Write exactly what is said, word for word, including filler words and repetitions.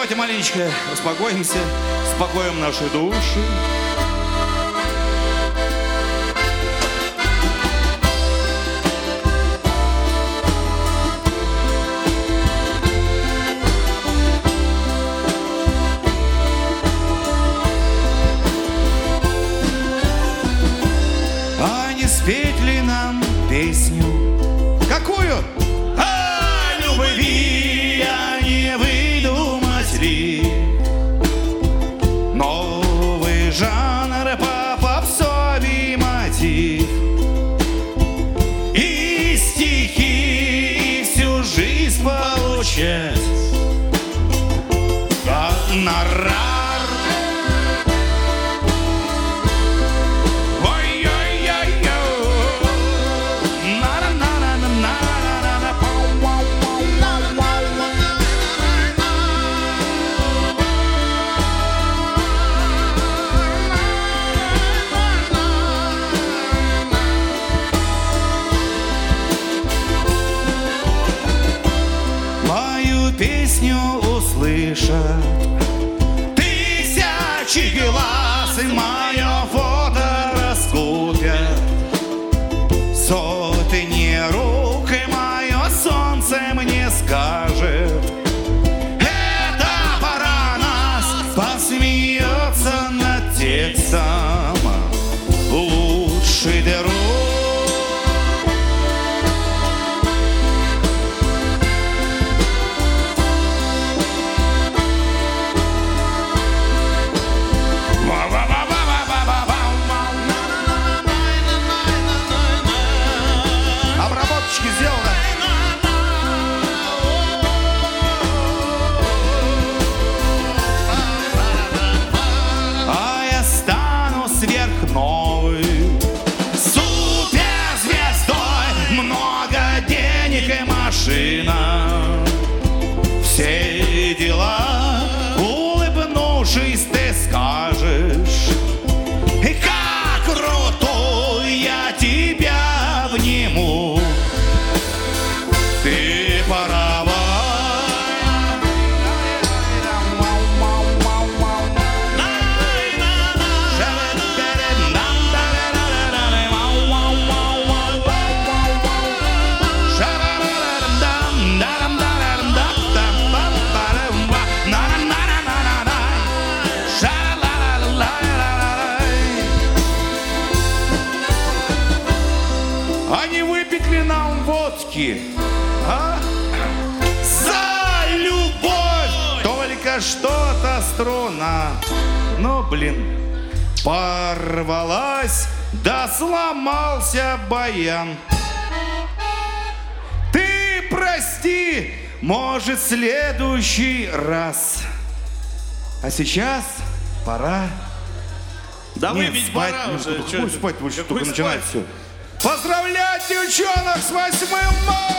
давайте маленечко успокоимся, успокоим наши души. А не спеть ли нам песню? Какую? О любви, а не выдумать ли новый жанр по попсовый мотив и стихи, и всю жизнь получать гонорар. Песню услышат тысячи глаз, и мое фото раскупят сотни рук, и мое солнце мне скажет: это пора нас, посмеется над текстом лучший друг. А я стану сверхновой суперзвездой, много денег и машина, все дела. Улыбнувшись, ты скажешь: и как крутой, я тебя обниму. Ты паровой. А не выпить ли нам водки? А? За любовь! Только что-то струна, ну блин, порвалась, да сломался баян. Ты прости, может, в следующий раз. А сейчас пора. Да Нет, выпить спать, пора ну, уже. Хуй спать, больше только Какой начинать спать? все. Поздравлять девчонок с восьмым марта!